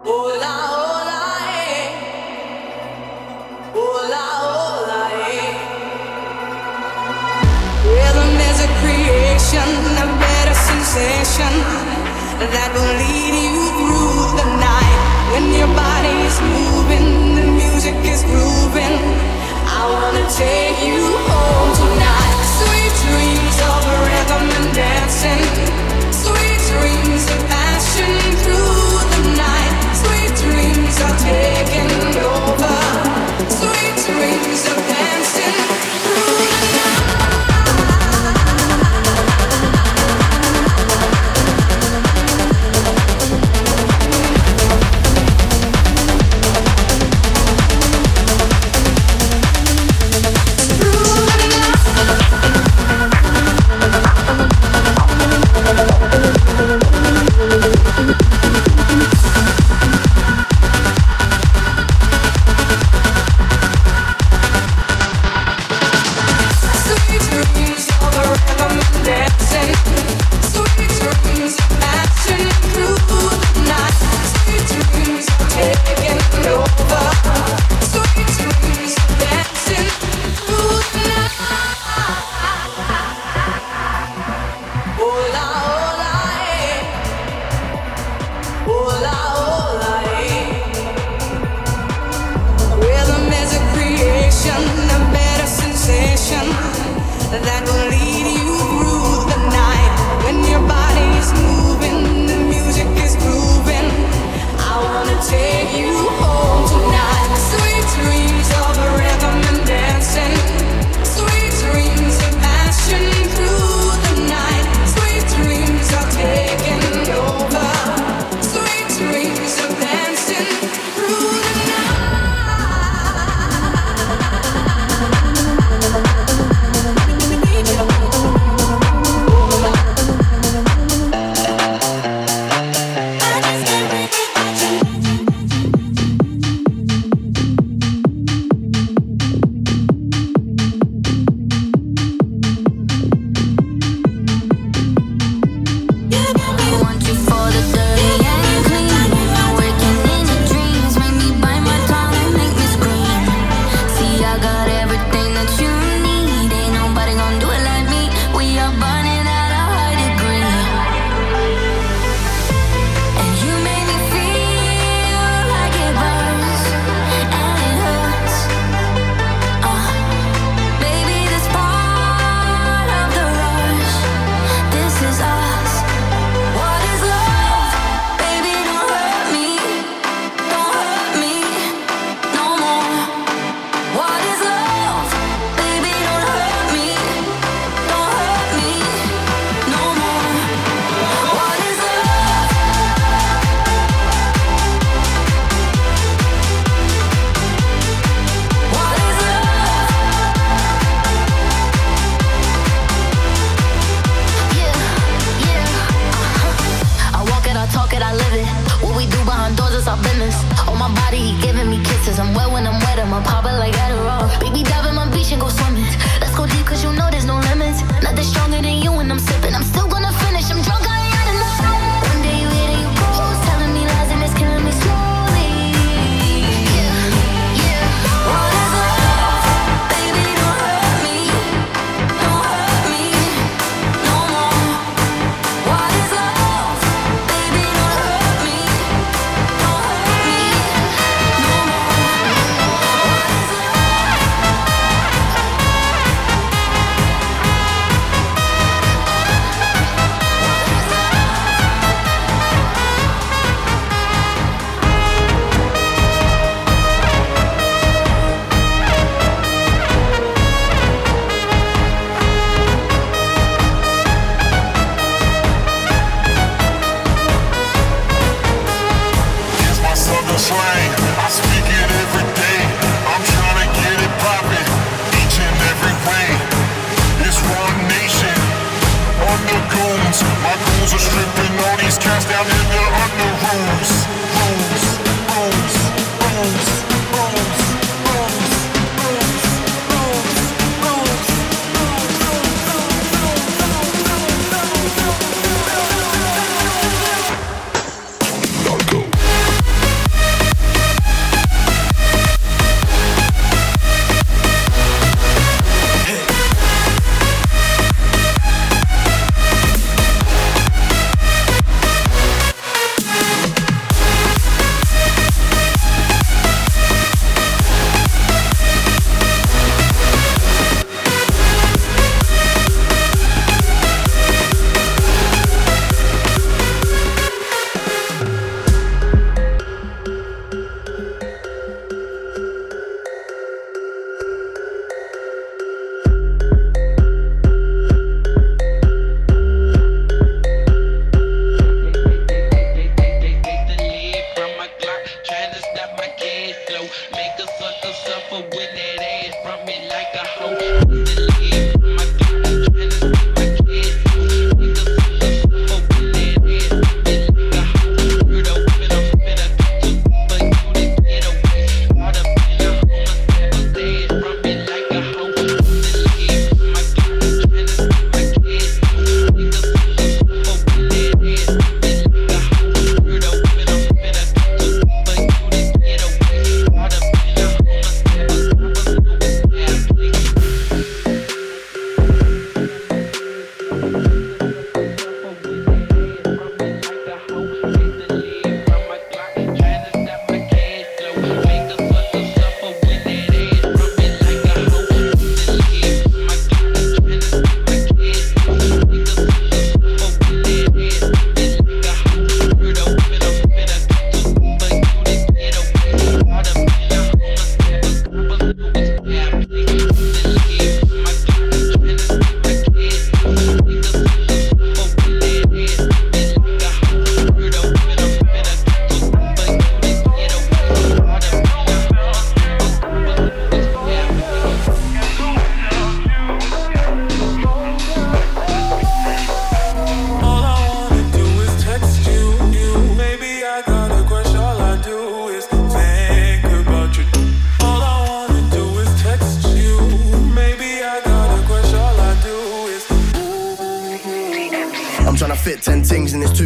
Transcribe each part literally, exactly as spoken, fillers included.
Hola, hola, eh. Hola, hola, eh. Rhythm is a creation, a better sensation that will lead you through the night. When your body is moving, the music is grooving. I wanna take you home tonight. Sweet dreams of rhythm and dancing. Sweet dreams of passion through the night. Sweet dreams are taking over. Sweet dreams of dancing through the night. That will lead you through the night. When your body is moving, the music is grooving. I wanna take you home tonight. Sweet dreams of rhythm and dancing. Sweet dreams of passion through the night. Sweet dreams are taking over. Sweet dreams of dancing through the night. No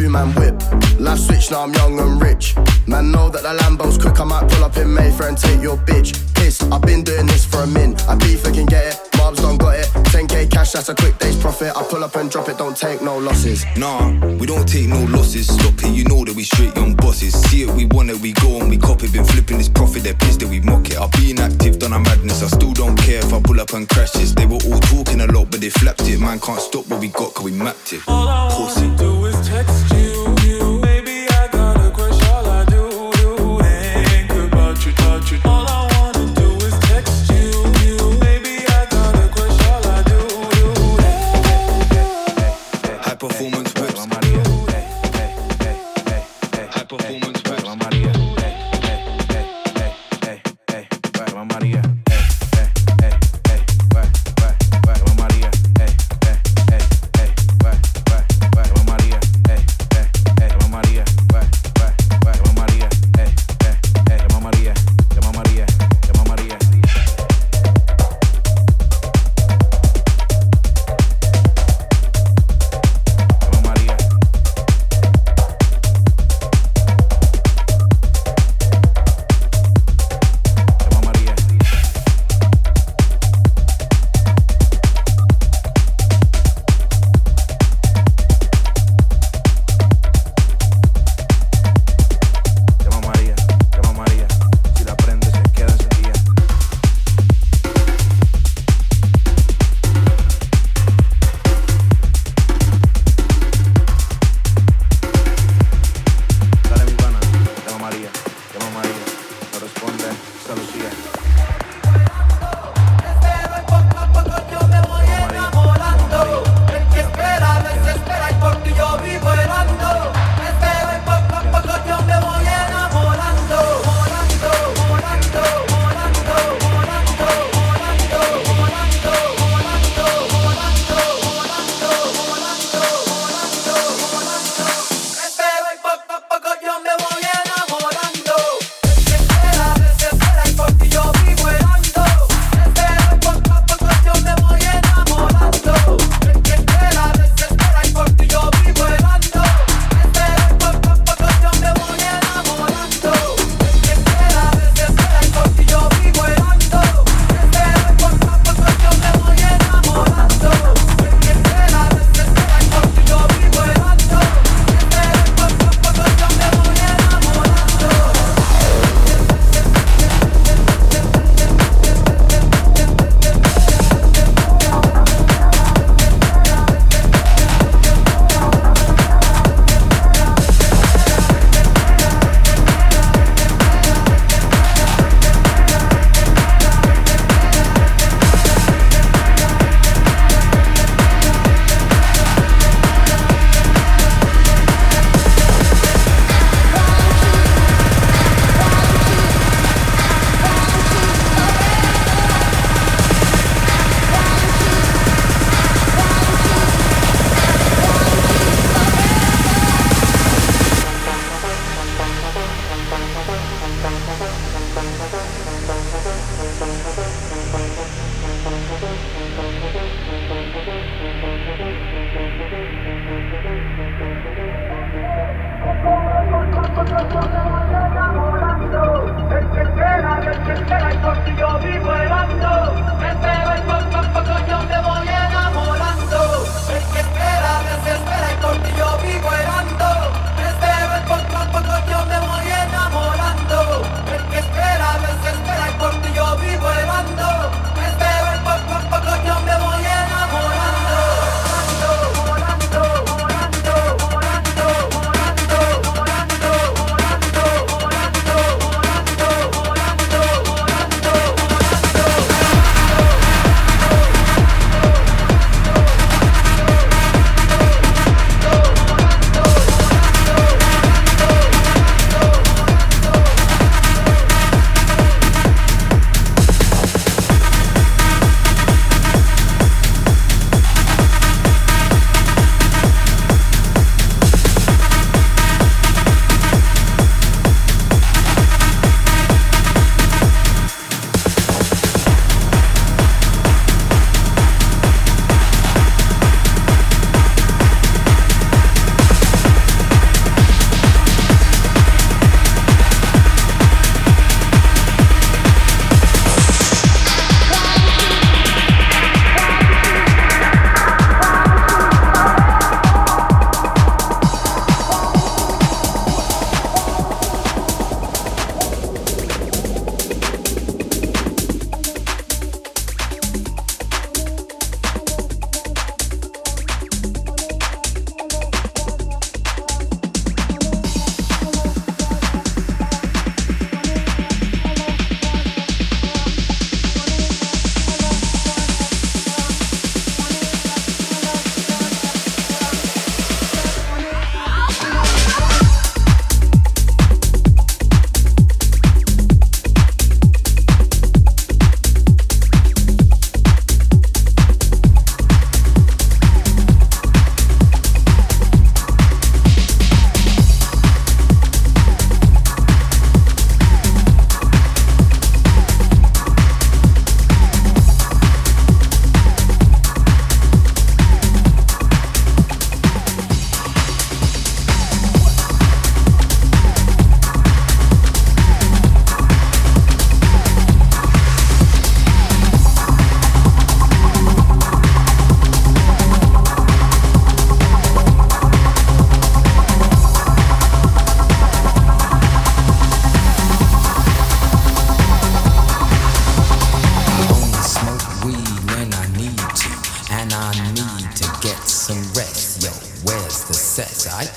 two-man whip. Life switch, now I'm young and rich. Man, know that the Lambo's quick, I might pull up in Mayfair and take your bitch. Piss, I've been doing this for a min. I beef, I can get it, Mobs don't got it. ten K cash, that's a quick day's profit. I pull up and drop it, don't take no losses. Nah, we don't take no losses. Stop it, you know that we straight young bosses. See it, we want it, we go and we cop it. Been flipping this profit, they're pissed that we mock it. I've been active, done a madness, I still don't care if I pull up and crash this. They were all talking a lot, but they flapped it. Man can't stop what we got, cause we mapped it. All I Pussy. wanna do is text you, you. Baby, I got a crush, all I do, do think about you, touch you. All I wanna do is text you, you. Baby, I got a crush, all I do, do High performance whips. High performance whips.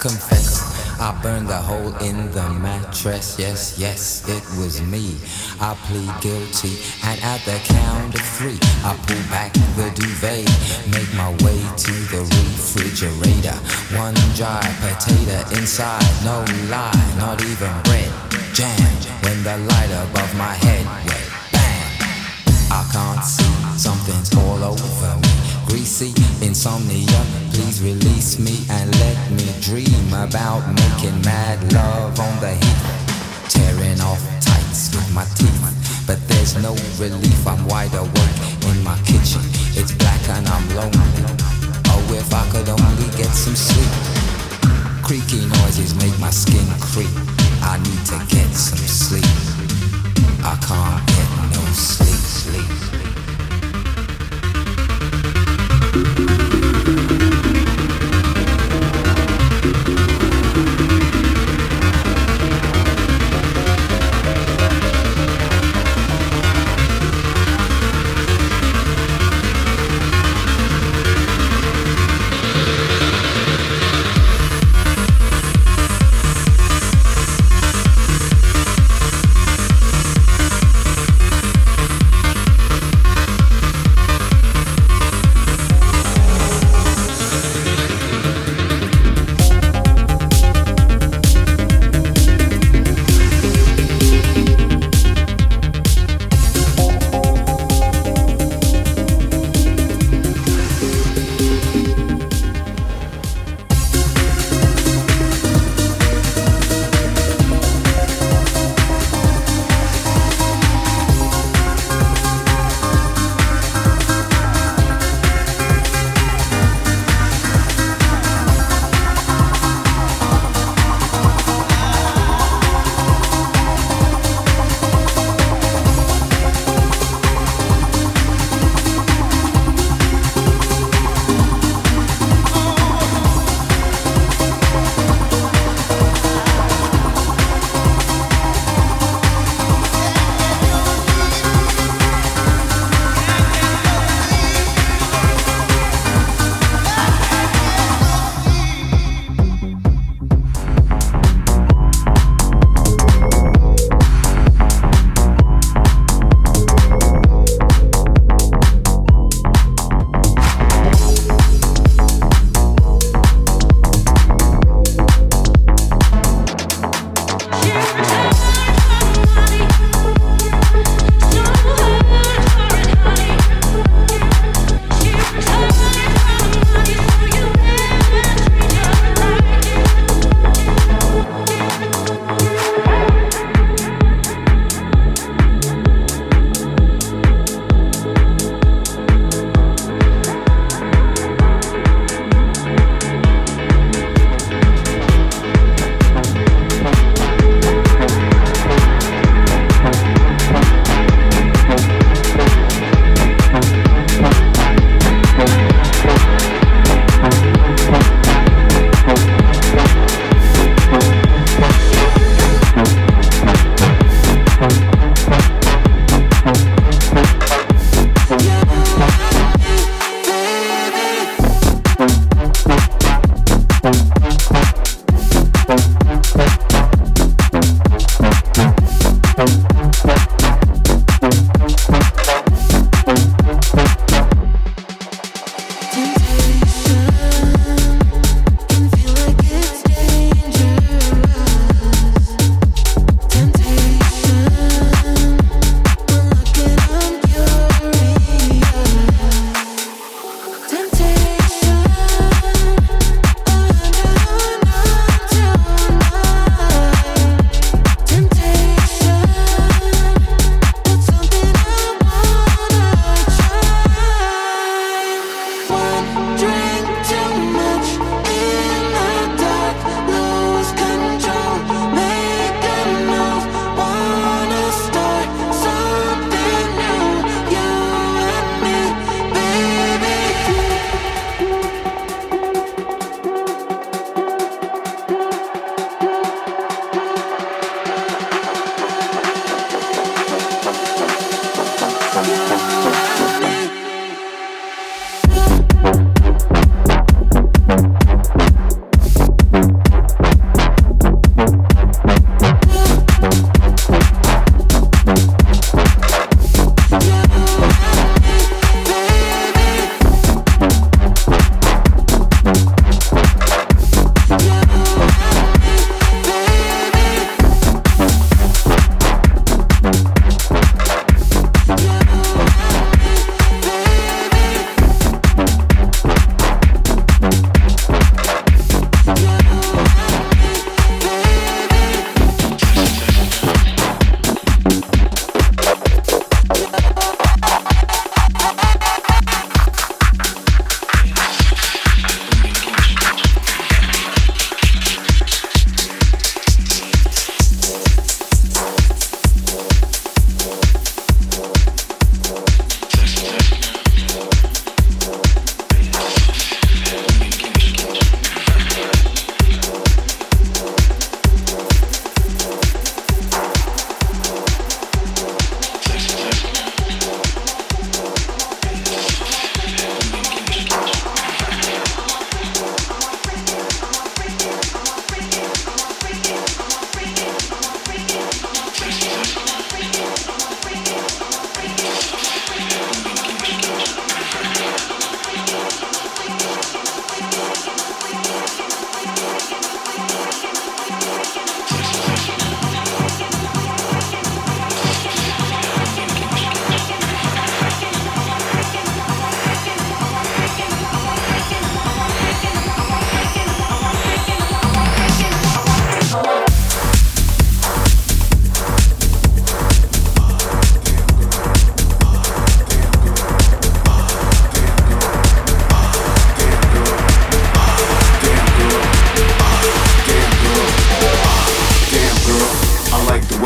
confess, I burned a hole in the mattress. Yes, yes, it was me. I plead guilty, and at the count of three, I pull back the duvet, make my way to the refrigerator. One dry potato inside, no lie, not even bread. Jam when the light above my head went bang. I can't see, something's all over me. Greasy insomnia, please release me and let me dream about making mad love on the heat, tearing off tights with my teeth. But there's no relief, I'm wide awake in my kitchen. It's black and I'm lonely. Oh, if I could only get some sleep. Creaky noises make my skin creep. I need to get some sleep. I can't get no sleep, sleep.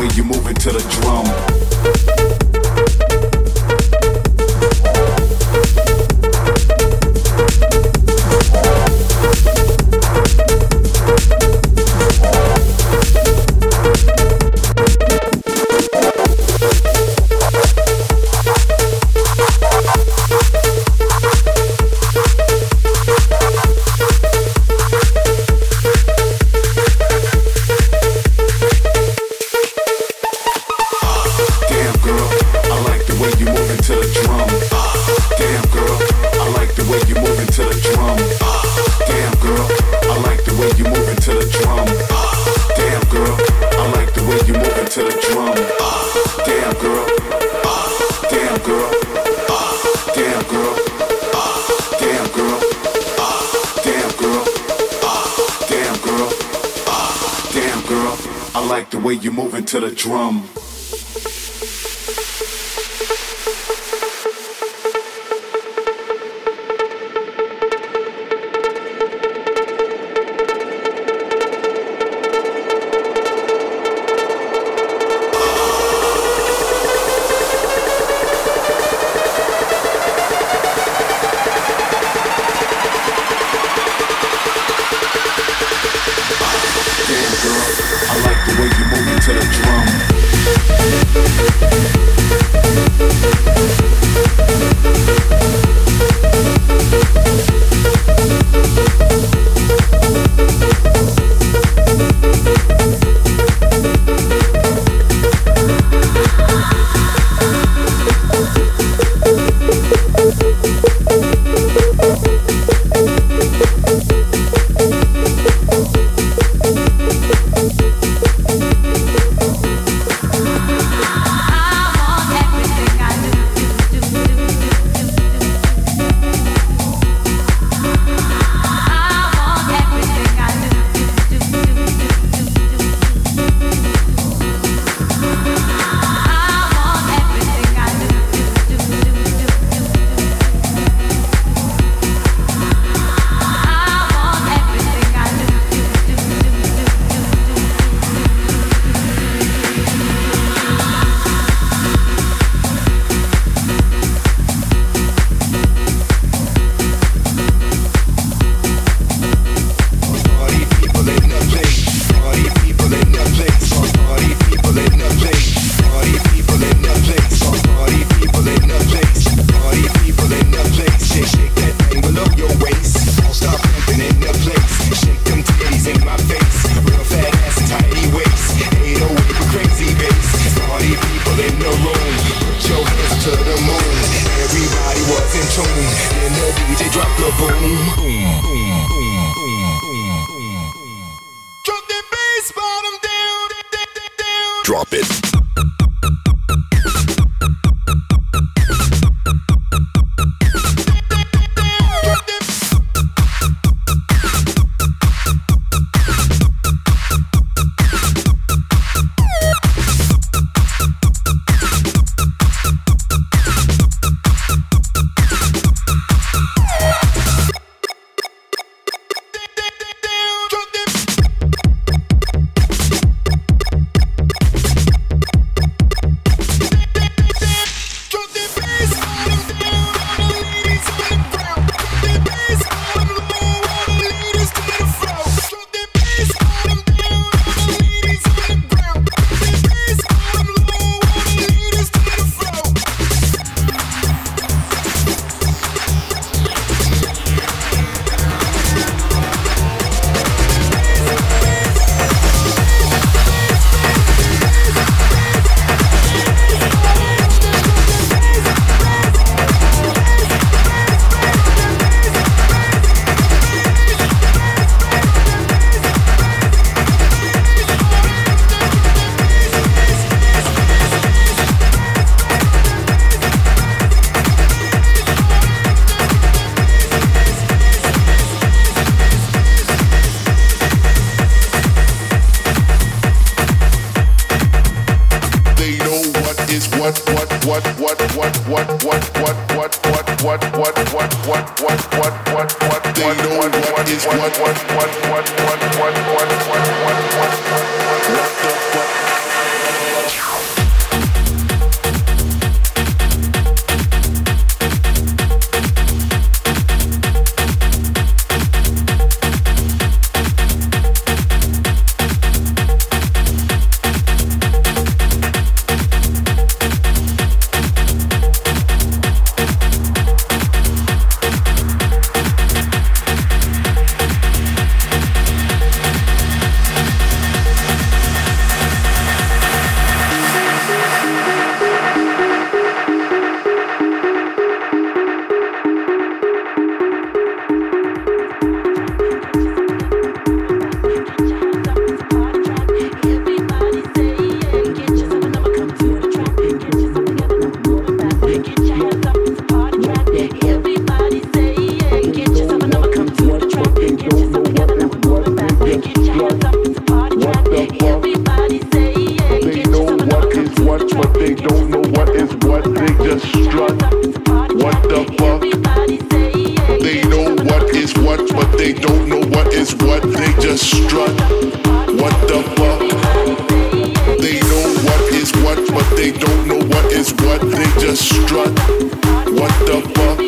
way you moving to the drum. To the drum. what, but they don't know what is what. They just strut. What the fuck? They know what is what, but they don't know what is what. They just strut. What the fuck? They know what is what, but they don't know what is what. They just strut. What the fuck?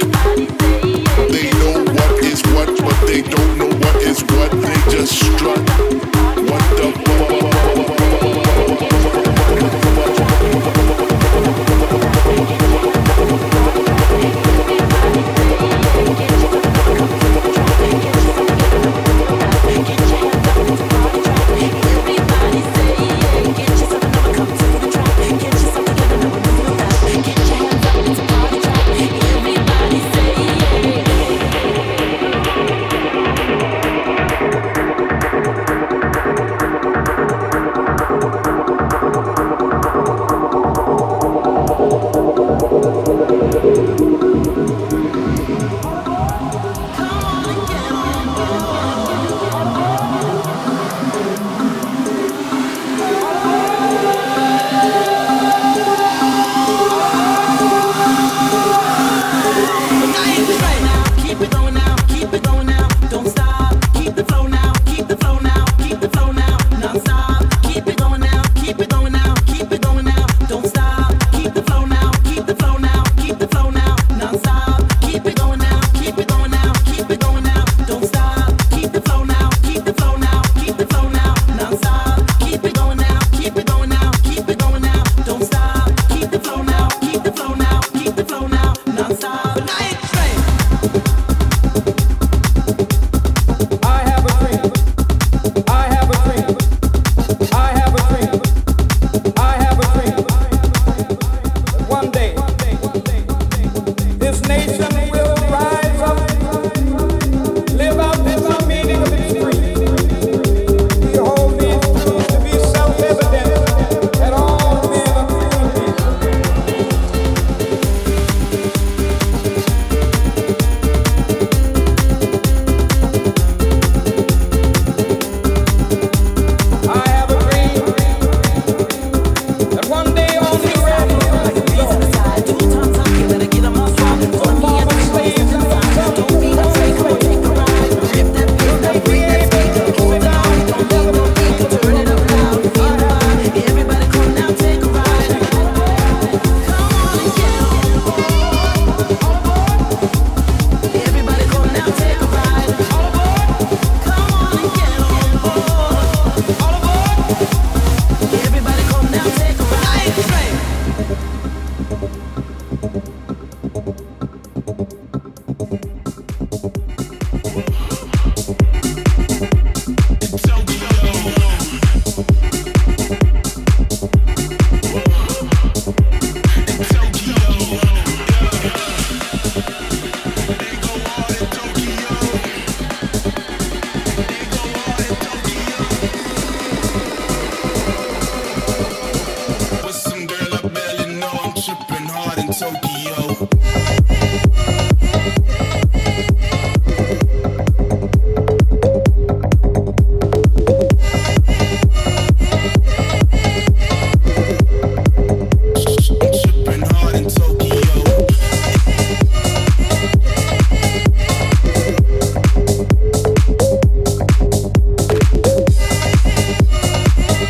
They know what is what, but they don't know what is what. They just strut. What the fuck?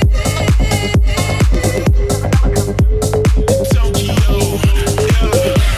Tokyo, yeah.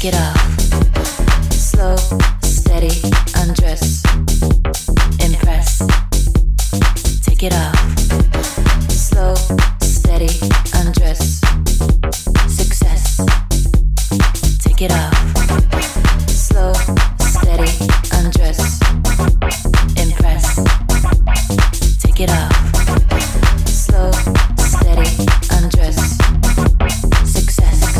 it off. Slow, steady, undress. Impress. Take it off. Slow, steady, undress. Success. Take it off. Slow, steady, undress. Impress. Take it off. Slow, steady, undress. Success.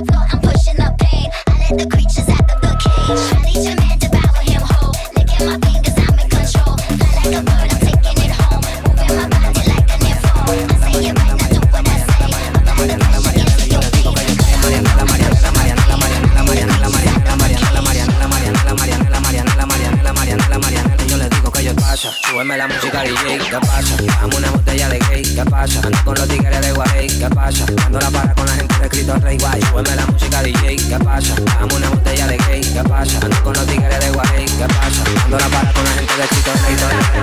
Súbeme la música D J, ¿qué pasa? Dame una botella de gay, ¿qué pasa? Ando con los tigres de Guay, ¿qué pasa? Ando la para con la gente de Cristo Rey Guay. Súbeme la música D J, ¿qué pasa? Dame una botella de gay, ¿qué pasa? Ando con los tigres de Guay, ¿qué pasa? Ando la para con la gente de Cristo Rey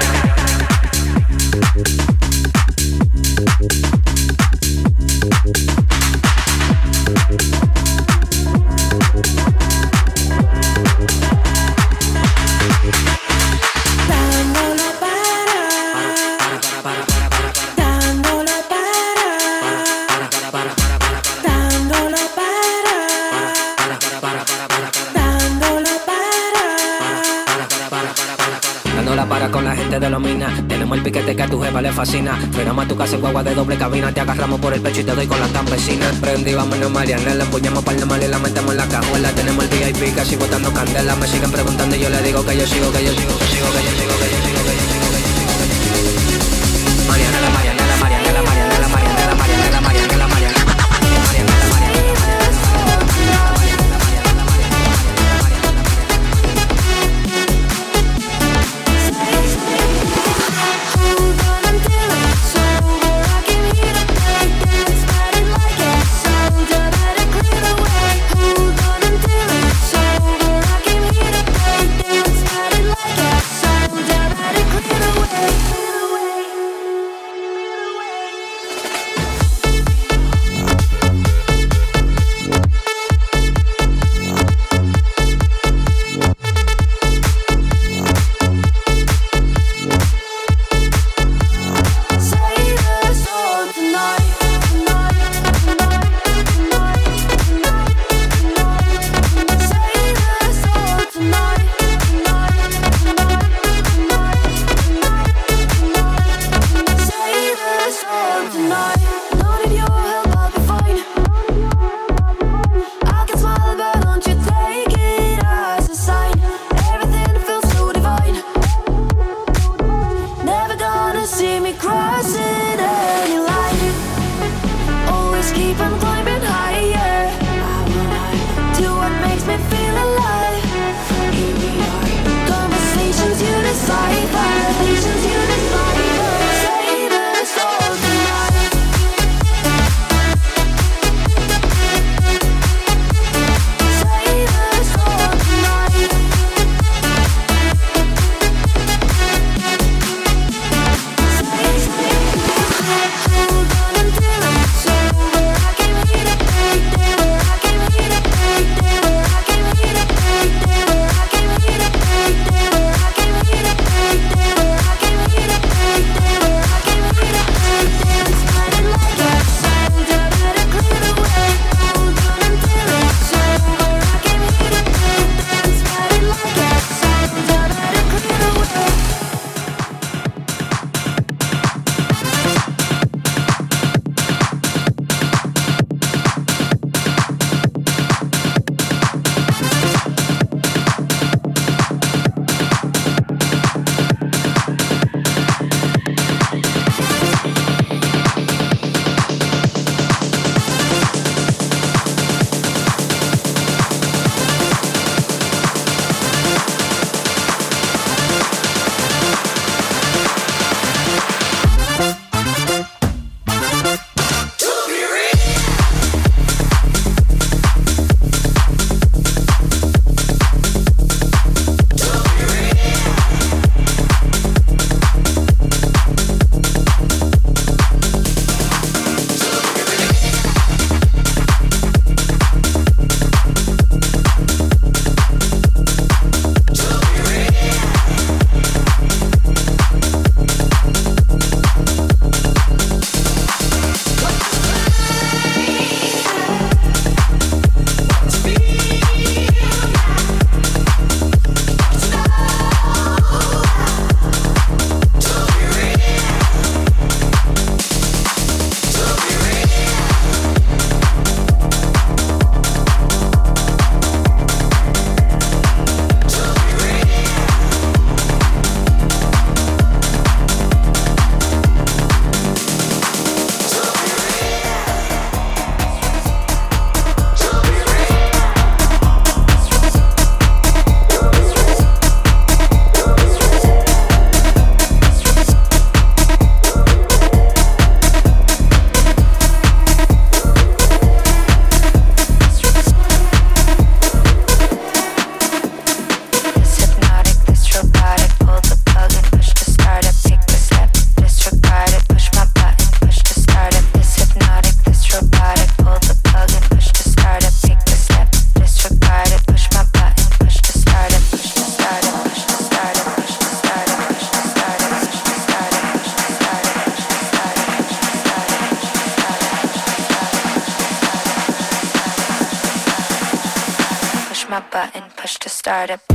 con la gente de los minas. Tenemos el piquete que a tu jefa le fascina. Frenamos a tu casa en guagua de doble cabina. Te agarramos por el pecho y te doy con la campesina. Prendí, vámonos Mariana, la empuñamos para el mal y la metemos en la cajuela. Tenemos el V I P casi botando candela. Me siguen preguntando y yo le digo que yo sigo, que yo sigo, que sigo, que yo sigo, que yo sigo, que yo sigo, que yo sigo, que yo sigo. Mariana, la Mariana, la Mariana, la Mariana, la Mariana, la Mariana, la Mariana, la Mariana. my button, push to start it.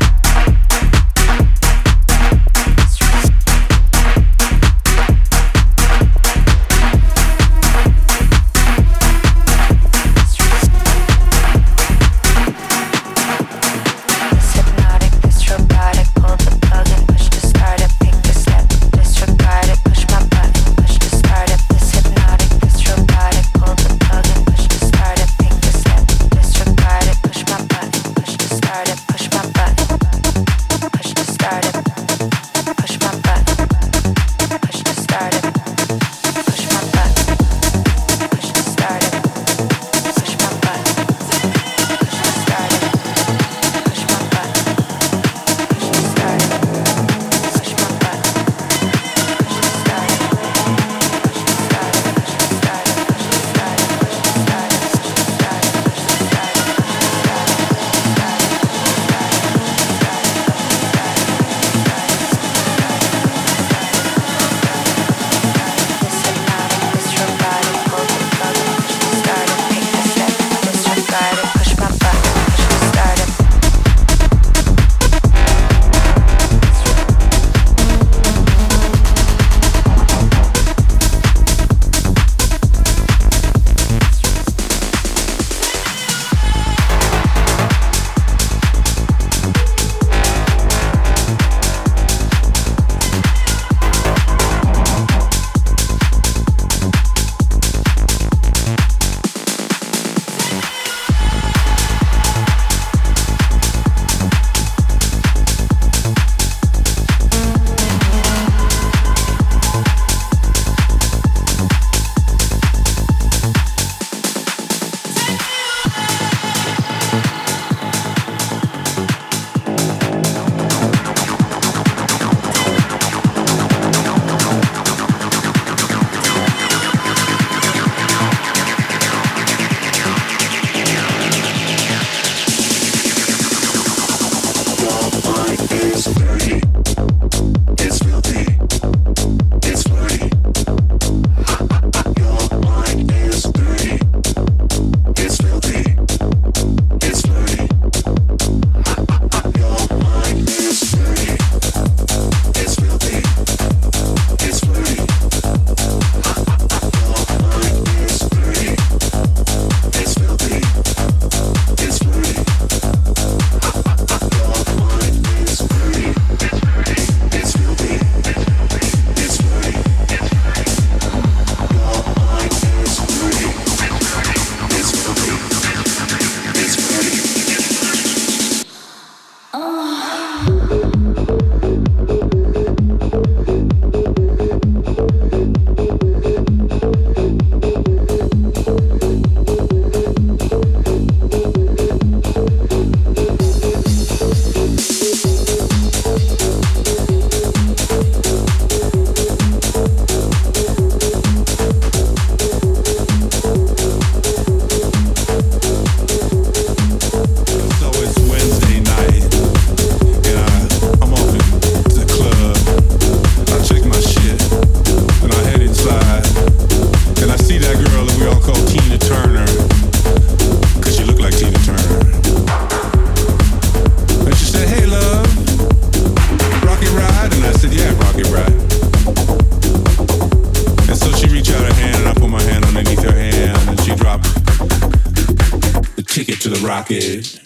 rocket.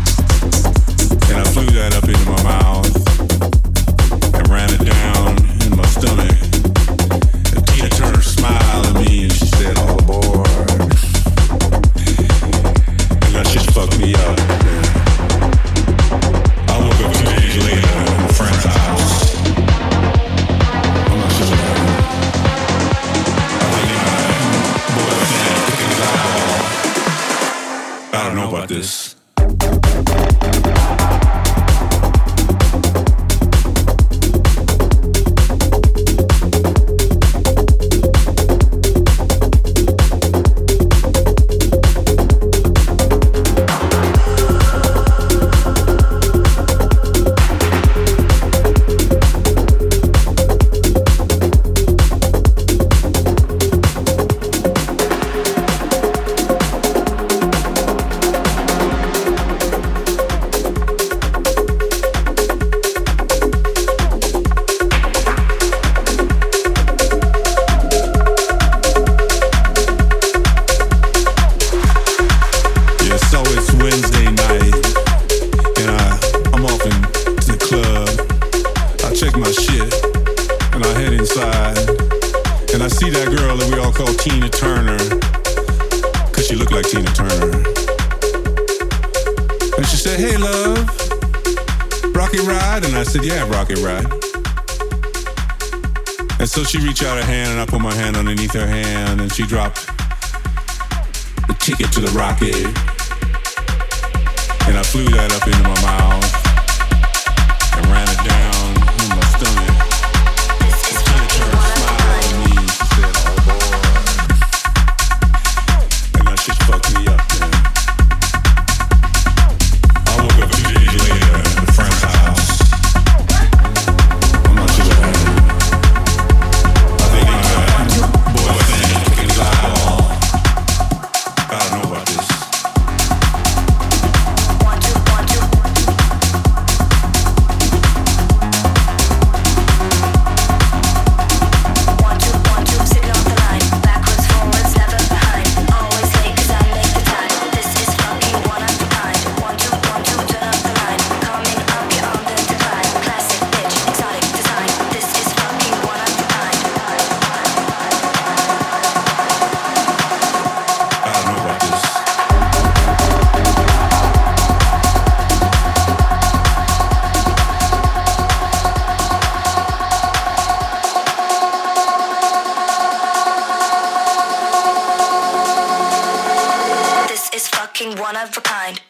And I flew that up into my mouth and ran it down in my stomach. And Tina Turner smiled at me and she said, all aboard. And that shit fucked me up. I woke up two days later in a friend's house. I'm not sure what happened. I think my boy was in there kicking his eyeball. I don't know about this. It's Wednesday night, and I, I'm off into the club. I check my shit, and I head inside, and I see that girl that we all call Tina Turner, cause she looked like Tina Turner. And she said, "Hey love, Rocket Ride?" And I said, "Yeah, Rocket Ride." And so she reached out her hand, and I put my hand underneath her hand, and she dropped the ticket to the rocket. And I flew that up into my mouth and ran it down in my stomach. She turned and smiled at me, and she said, "Oh boy." And that shit fucked me up, man. I woke up a few days later at a friend's house. I'm not sure what happened. I think my boyfriend took his eyeball. I don't know about this. One of a kind.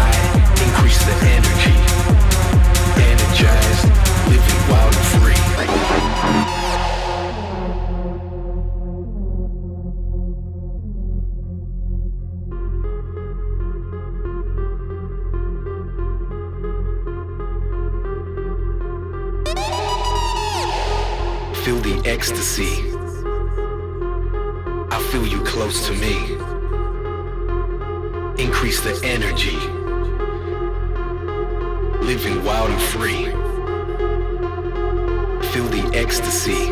Energized, living wild and free. Feel the ecstasy. I feel you close to me. Increase the energy. Living wild and free. Feel the ecstasy.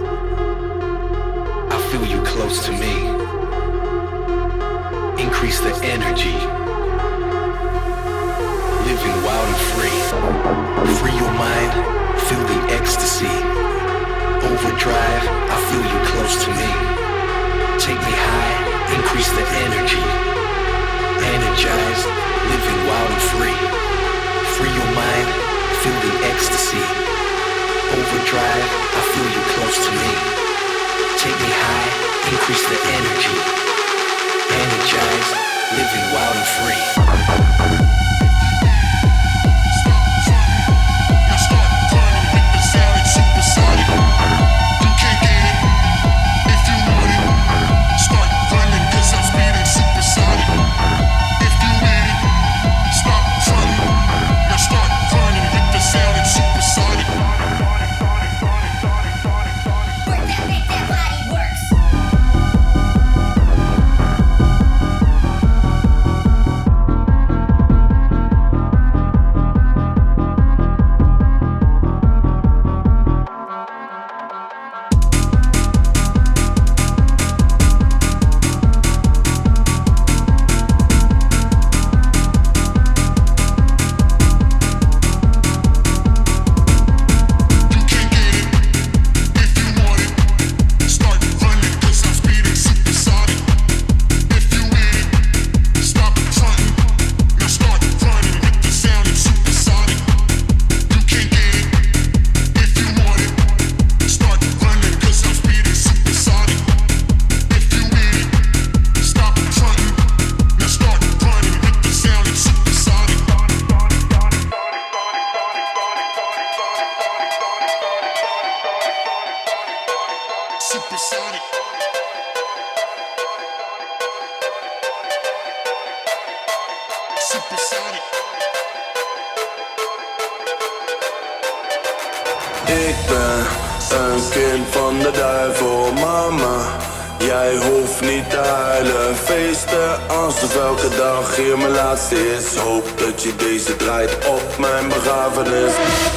I feel you close to me. Increase the energy. Living wild and free. Free your mind. Feel the ecstasy. Overdrive. I feel you close to me. Take me high. Increase the energy. Energized. Living wild and free. Free your mind. Feel the ecstasy. Overdrive. I feel you close to me. Take me high. Increase the energy. Energized. Living wild and free. Ik ben een kind van de duivel, mama. Jij hoeft niet te huilen. Feesten alsof elke dag hier mijn laatste is. Hoop dat je deze draait op mijn begrafenis.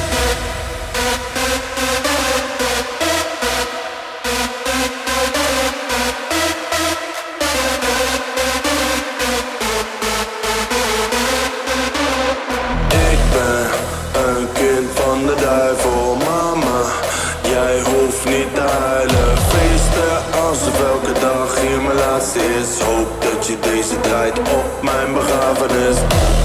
Ik ben een kind van de duivel, mama. Jij hoeft niet te huilen. Feesten alsof elke dag hier mijn laatste is. Hoop dat je deze draait op mijn begrafenis.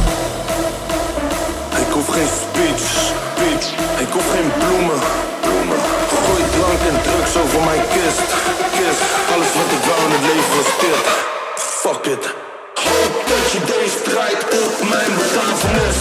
Ik hoef geen speech, speech. Ik hoef geen bloemen, bloemen. Gooi drank en drugs over mijn kist, kist. Alles wat ik wou in het leven was dit. Fuck it. Hoop dat je deze draait op mijn begrafenis.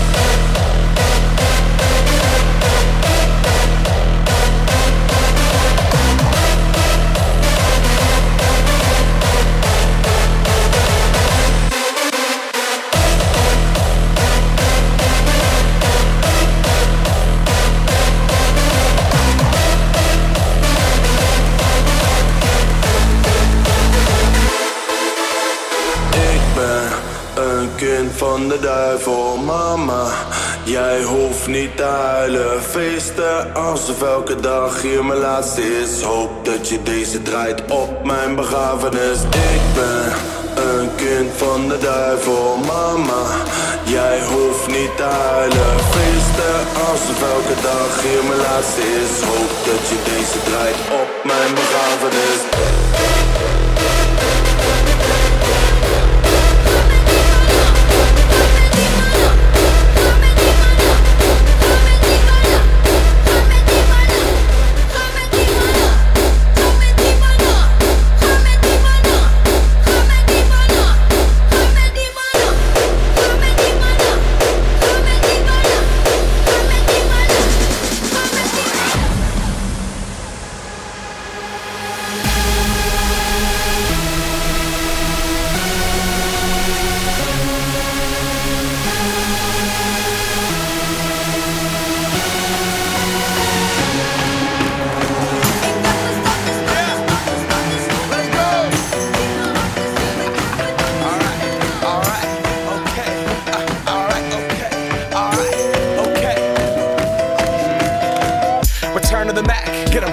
Kind van de duivel, mama. Jij hoeft niet te huilen. Feesten alsof elke dag hier mijn laatste is. Hoop dat je deze draait op mijn begrafenis. Ik ben een kind van de duivel, mama. Jij hoeft niet te huilen. Feesten alsof elke dag hier mijn laatste is. Hoop dat je deze draait op mijn begrafenis.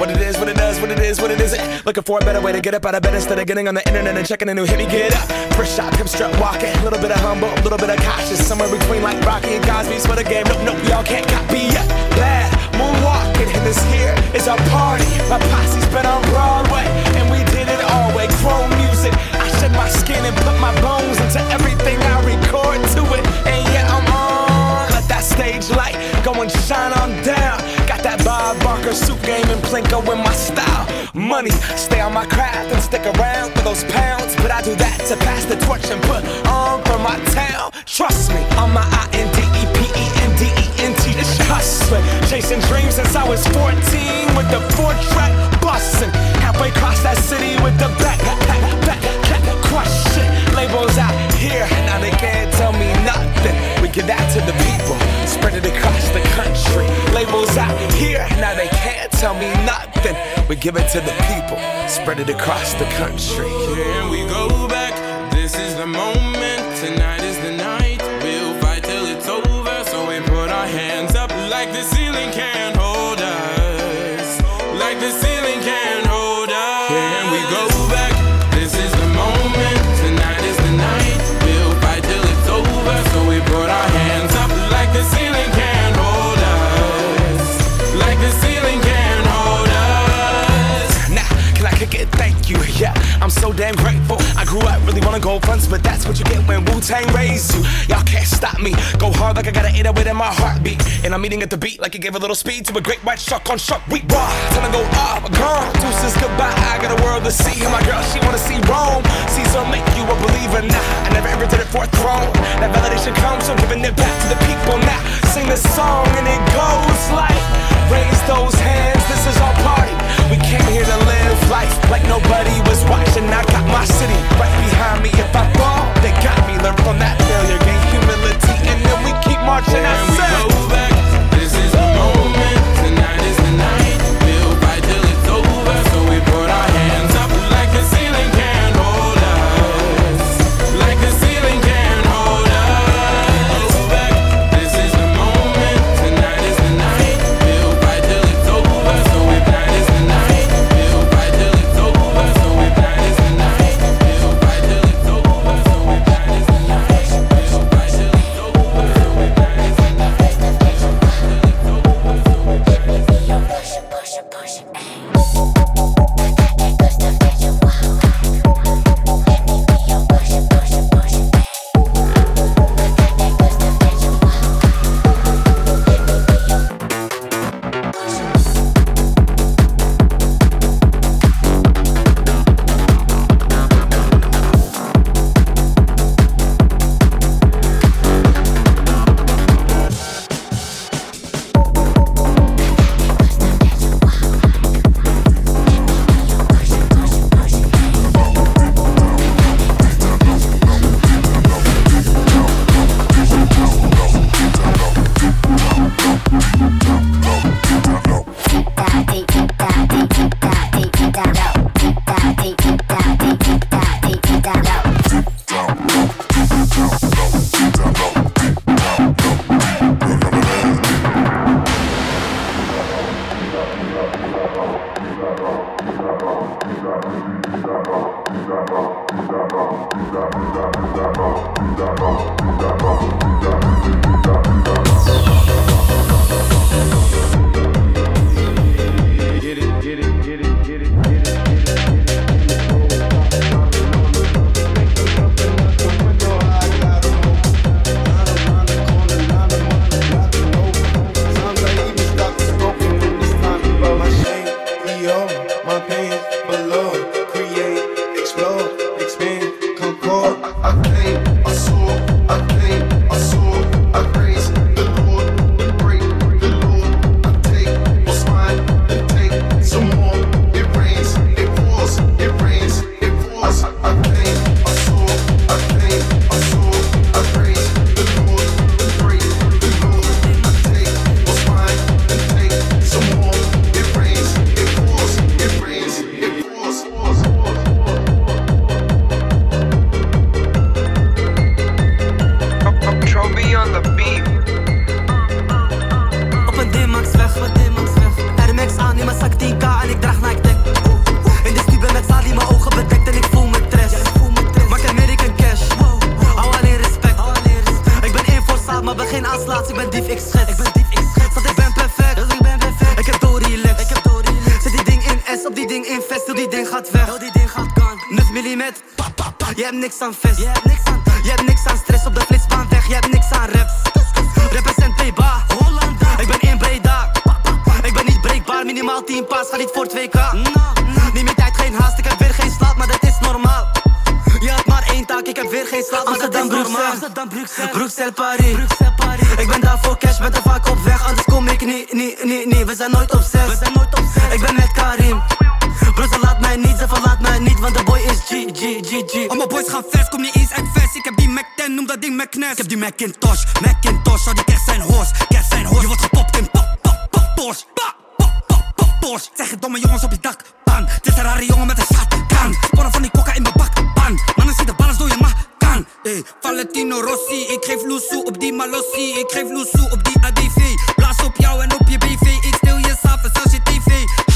What it is, what it does, what it is, what it isn't. Looking for a better way to get up out of bed instead of getting on the internet and checking a new hit. Me get up, first shot, pimp strut walking. A little bit of humble, a little bit of cautious. Somewhere between like Rocky and Cosby's for the game. Nope, nope, y'all can't copy yet. Bad moonwalking, and this here is our party. My posse's been on Broadway, and we did it all way. Chrome music, I shed my skin and put my bones into everything I record to it. And yeah, I'm on. Let that stage light go and shine on down. Got that Bob Barker suit game and Plinko in my style. Money, stay on my craft and stick around for those pounds. But I do that to pass the torch and put on for my town. Trust me, on my I N D E P E N D E N T. This hustling, chasing dreams since I was fourteen with the four-track bustin'. Halfway across that city with the back, back, back, back, crush shit. Labels out here, now they can't tell me nothing. We give that to the people, spread it across the country. Labels out here, now they can't tell me nothing. We give it to the people, spread it across the country. Here we go back, this is the moment, tonight is the night. We'll fight till it's over, so we put our hands up like the ceiling can't hold us. Like the ceiling can't hold us. Here we go back, this is the moment, tonight is the night. We'll fight till it's over, so we put our hands up like the ceiling can't hold us. Like the ceiling can't hold us. Now, can I kick it? Thank you, yeah, I'm so damn grateful. I grew up really wanna go fronts, but that's what you get when Wu-Tang raised you. Y'all can't stop me, go hard like I got an eight oh eight in my heartbeat. And I'm eating at the beat like it gave a little speed to a great white shark on shark. We raw, time to go up, gone. Deuces goodbye, I got a world to see. And my girl, she wanna see Rome. Caesar make you a believer, nah, I never ever did it for a throne. That validation comes from giving it back to the people. Now, sing this song and it goes like, raise those hands, this is our party. We came here to live life like nobody was watching. I got my city right behind me. If I fall, they got me. Learn from that failure, gain humility, and then we keep marching. I said, we go back. This is the moment. Tonight is the night. We'll fight till it's over. So we put our hands up like the ceiling can't hold us. Like the ceiling can't hold us. Go back. This is the moment. Tonight is the night. We'll fight till it's over. So we night is the night. We'll fight till it's over. So we night is the night. We'll fight till it's over. So we night is the night. We'll fight till it's over. So we night is the night. Push it, push it, push it, ayy. millimeter. Je hebt niks aan vis. Je hebt niks aan, je hebt niks aan stress op de flitsbaan weg. Je hebt niks aan reps. Represent Peba, Hollanda. Ik ben in Breda. Ik ben niet breekbaar, minimaal tien paas, ga niet voor twee k. Neem je tijd, geen haast, ik heb weer geen slaap, maar dat is normaal. Je had maar één taak, ik heb weer geen slaap, maar dat is normaal. Amsterdam, Bruxelles, Bruxelles, Paris. Ik ben daar voor cash, ben er vaak op weg, anders kom ik niet, niet, niet, niet. We zijn nooit op zes, we zijn nooit op zes. Ik ben met Karim. Bro, ze laat mij niet, ze verlaat mij niet, want de boy is G, G, G, G. Al mijn boys gaan vers, kom niet eens uit vers. Ik heb die Mac ten, noem dat ding McNess. Ik heb die Macintosh, Macintosh, al die kerst zijn horse, kerst zijn horse. Je wordt gepopt in pop, pop, pop, Porsche, pop, pop, pop, pop, Porsche. Zeg het domme jongens op je dak, pan. Het is een rare jongen met een shotgun. Sporren van die kokka in mijn bak, pan. Mannen zie de balans door je maag, kan. Ey, Valentino Rossi, ik geef loesoe op die Malossi. Ik geef loesoe op die A D V. Blaas op jou en op je B V, ik stil je s'avonds als je tv.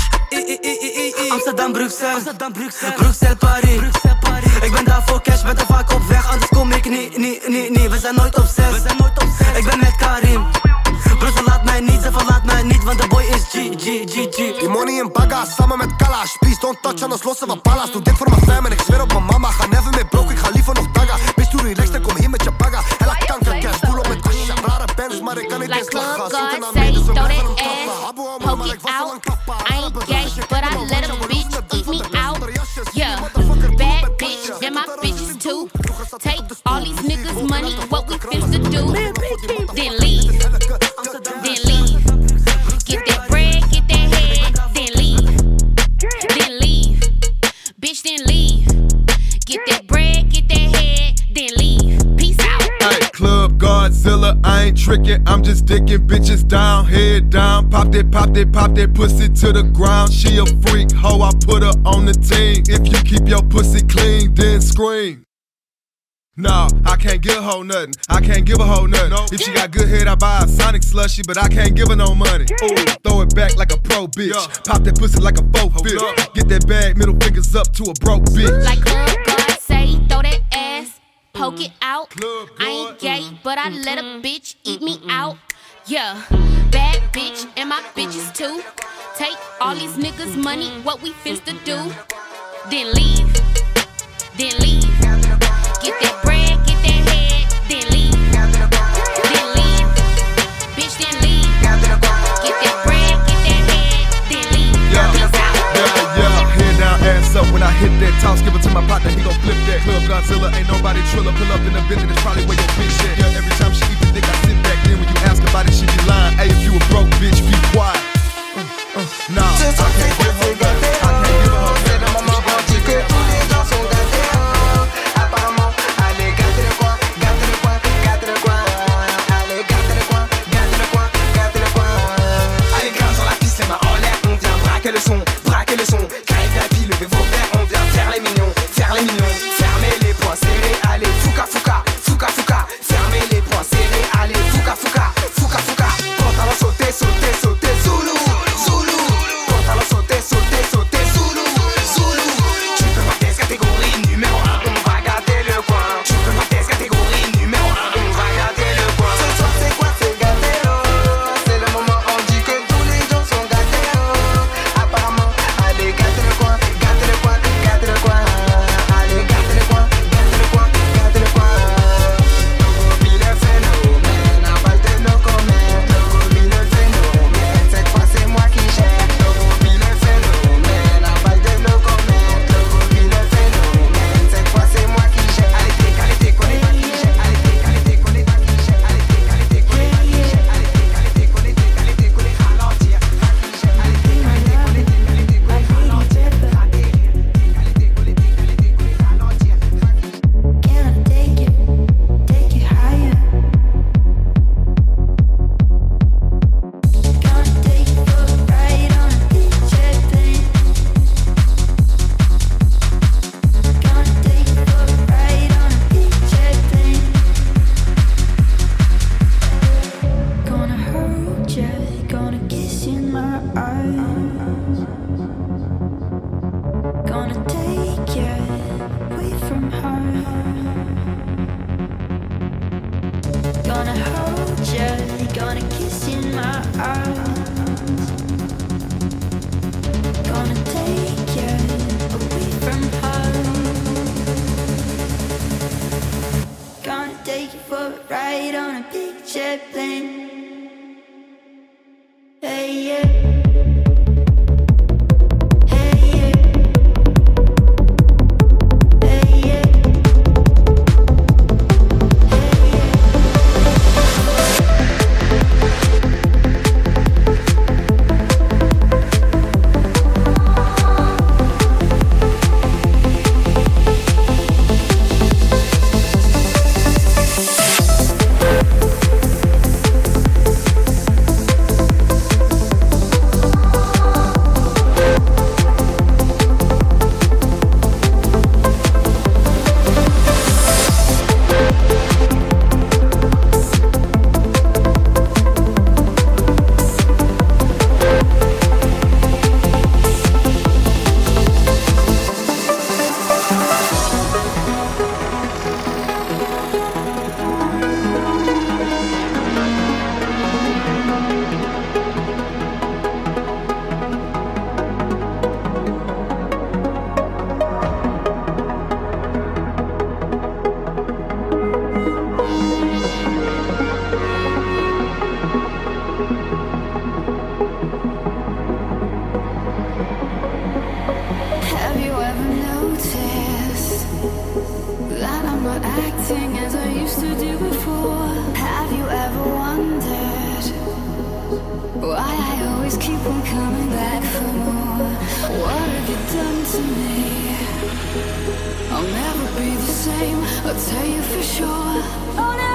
Amsterdam, Bruxelles, Amsterdam, Bruxelles, Bruxelles, Paris, Bruxelles, Paris. Ik ben daar voor cash, ben er vaak op weg, anders kom ik niet, niet, niet, niet. We zijn nooit op zes, we zijn nooit op zes. Ik ben met Karim. Bro, ze laat mij niet, ze verlaat mij niet, want de boy is G, G, G, G. Die money in Baga, samen met Kalash. Please don't touch, anders lossen we palas. Doe dit voor mijn fam en ik zweer op mijn mama. Ga never meer broke, ik ga liever nog tagga. Bitch, doe relaxed en kom hier met je bagga. Hella kanker, cash, voel op met Asha. Rare bands, maar ik kan niet eens lachen. God say, throw that ass, poke it out. I ain't gay, but I let a bitch eat me out. Yeah, bad bitch, and my bitches too. Take all these niggas' money, what we finna do. Then leave, then leave. Get that bread, get that head, then leave. Then leave, bitch, then leave. Get that bread, get that head, then leave. Peace out. Hey, Club Godzilla, I ain't tricking, I'm just dicking bitches down, head down. Pop that, pop that, pop that pussy to the ground. She a freak, hoe, I put her on the team. If you keep your pussy clean, then scream. Nah, I can't give a hoe nothing. I can't give a hoe nothing. No. If she got good head, I buy a Sonic slushy, but I can't give her no money. Ooh, throw it back like a pro bitch. Yeah. Pop that pussy like a faux bitch. Get that bag, middle fingers up to a broke bitch. Like Club God say, throw that ass, poke it out. I ain't gay, but I let a bitch eat me out. Yeah, bad bitch and my bitches too. Take all these niggas' money, what we finna do. Then leave, then leave. Get that bread, get that head, then leave. Then leave, bitch, then leave. Get that bread, get that head, then leave. Yeah, yeah, yeah. Head down, ass up. When I hit that toss, give it to my partner, he gon' flip that. Club Godzilla, ain't nobody triller. Pull up in the building, it's probably where your bitch at. Yeah, every time she eat the dick, I sit back. Then when you ask about it, she be lying. Hey, if you a broke bitch, be quiet. Uh, uh, nah, I can't give her nothing. I can't give her nothing. Braquez le son, braquez le son. Crève la vie, levez vos verres, on vient faire les mignons, faire les mignons. Fermez les poings serrés, allez, fouca, fouca, fouca, fouca. Fermez les poings serrés, allez, fouca, fouca, fouca, fouca. Pantalon sauté, sauté, sauté, Zulu, Zulu. Pantalon sauté, sauté, sauté, Zulu, Zulu. Tu peux pas tes catégories, numéro un, on va garder le coin. Tu peux pas tes catégories, numéro un, on va garder le coin. Ce soir c'est quoi, c'est gâté, oh. C'est le moment, on dit que tous les gens sont gâtés, oh. Apparemment, allez, gâtez le coin, gâtez le coin, gâtez le coin. Allez, gâtez le coin, gâtez le coin, gâtez le coin. Logo mille phénomènes, à base de nos commerces. Logo mille phénomènes, cette fois c'est moi qui gère. Logo mille phénomènes, à base de nos commerces. Logo mille phénomènes, cette fois c'est moi qui gère. Allez, t'es calé, t'es collé, pas qui gère. Allez, t'es calé, t'es collé, pas qui gère. Allez, t'es calé, t'es collé, pas qui gère. Allez, t'es calé, t'es collé, t'es calé, t'es collé, ralentir, pas qui gère. Allez, t'es calé, t'es collé, t'es calé, t'es collé, ralentir, atterrir. T'es calé, t'es collé, t'es calé, t'es collé, ralentir, pas qui gère. Can I take it, take it higher? Gonna take you for a ride on a jet plane. Gonna take you for a ride on a jet plane. Gonna hold you, gonna kiss you in my eyes. Gonna take you away from her. Gonna hold you, gonna kiss you in my eyes. Gonna take you away from her. flight on a big jet plane. Hey, yeah. I'll never be the same, I'll tell you for sure. Oh, no.